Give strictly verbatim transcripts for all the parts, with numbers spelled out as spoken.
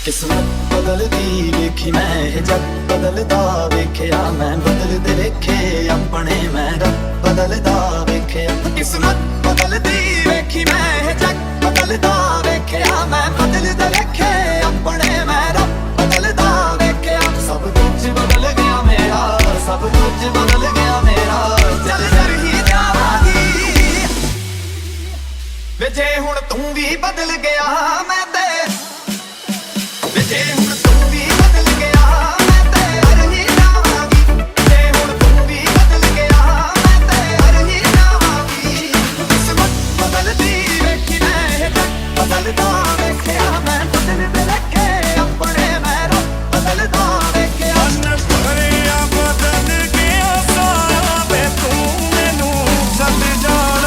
किस्मत बदलदी वेखी मैं जग बदलदा वेख्या मैं बदलदे वेखे अपने मैं रब बदलदा वेख्या किस्मत बदलदी वेखी मैं जग बदलदा वेख्या मैं बदलदे वेखे अपने मैं रब बदलदा वेख्या सब कुछ बदल गया मेरा सब कुछ बदल गया मेरा चल चल ही जावांगी वे जे हुण तू भी बदल गया मैं ते जे हुण तू भी बदल गया मैं ते हर ही जावांगी जे हुण तू भी बदल गया मैं ते हर ही जावांगी किस्मत बदलदी वेखी मैं बदलदा वेख्या मैं बदलदे वेखे अपने मैं रब बदलदा वेख्या मन भरिया बदल गया सारा वे तू मैनू छड्ड जाना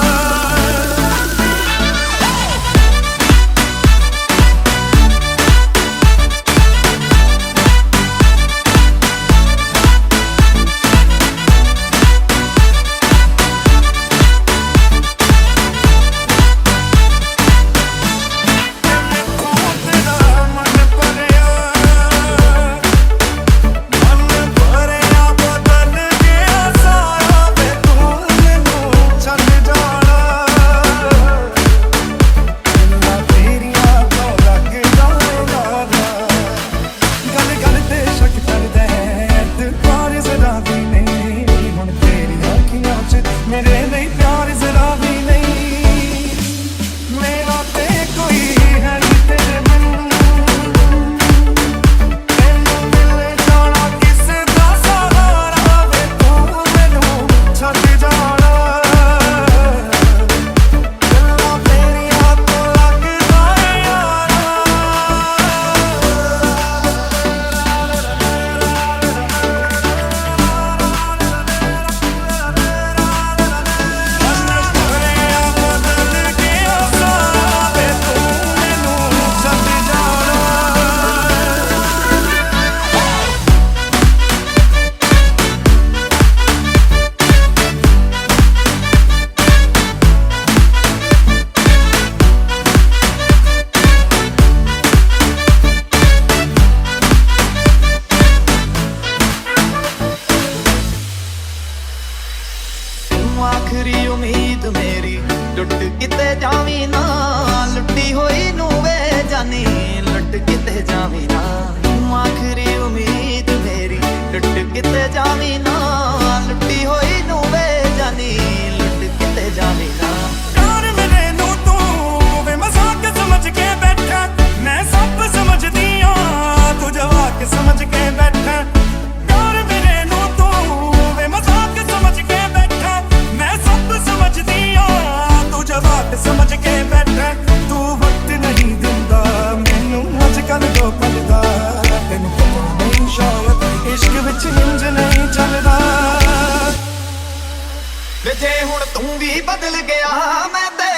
मेरे नहीं प्यार जरा भी नहीं मेरा ते कोई है नहीं तेरे बिन तेनू मिले जाना किसे दा सहारा वे तू मैनू छड्ड जाना गल्लां तेरियां तो लगदा यारा आखरी उम्मीद मेरी लुट किते जावी ना लुटी हुई नू वे जानी लुट किते जावी ना आखरी उम्मीद मेरी लुट किते जावी ना लुटी हुई नू वे जानी लुट किते जावी ना प्यार मेरे नू तू वे मजाक समझ के बैठा मैं सब समझदी हां तू जवाक समझ के बैठा प्यार मेरे नू तू वे मजाक समझ के बैठा मैं सब समझदी हां तू जवाक समझ के बैठा तू वक्त नहीं दिंदा मैनू अजकल दो पल दा तैनू पता नहीं शायद इश्क विच इंज नहीं चलदा वे जे हुण तू भी बदल गया मैं ते